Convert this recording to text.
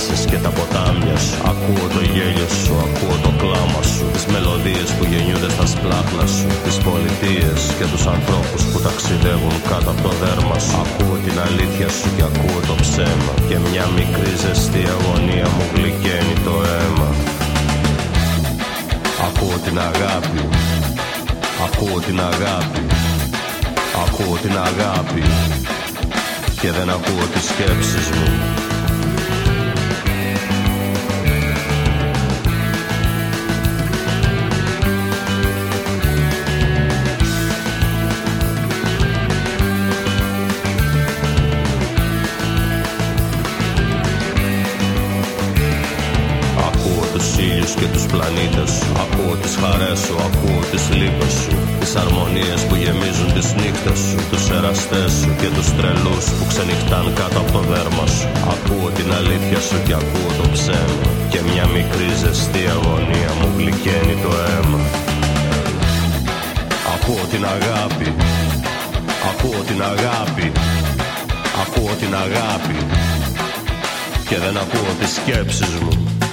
θάλασσες και τα ποτάμια σου. Ακούω το γέλιο σου, ακούω το κλάμα σου, τις μελωδίες που γεννιούνται στα σπλάχνα σου, τις πολιτείες και τους ανθρώπους που ταξιδεύουν κάτω από το δέρμα σου. Ακούω την αλήθεια σου και ακούω το ψέμα, και μια μικρή ζεστή αγωνία μου γλυκαίνει το αίμα. Ακούω την αγάπη, ακούω την αγάπη, ακούω την αγάπη, και δεν ακούω τις σκέψεις μου. Και τους πλανήτες σου, ακούω τις χαρές σου, ακούω τις λύπες σου, τις αρμονίες που γεμίζουν τις νύχτες σου, τους εραστές σου και τους τρελούς που ξενυχτάν κάτω από το δέρμα σου. Ακούω την αλήθεια σου και ακούω το ψέμα, και μια μικρή ζεστή αγωνία μου γλυκαίνει το αίμα. Ακούω την αγάπη, ακούω την αγάπη, ακούω την αγάπη, και δεν ακούω τις σκέψεις μου.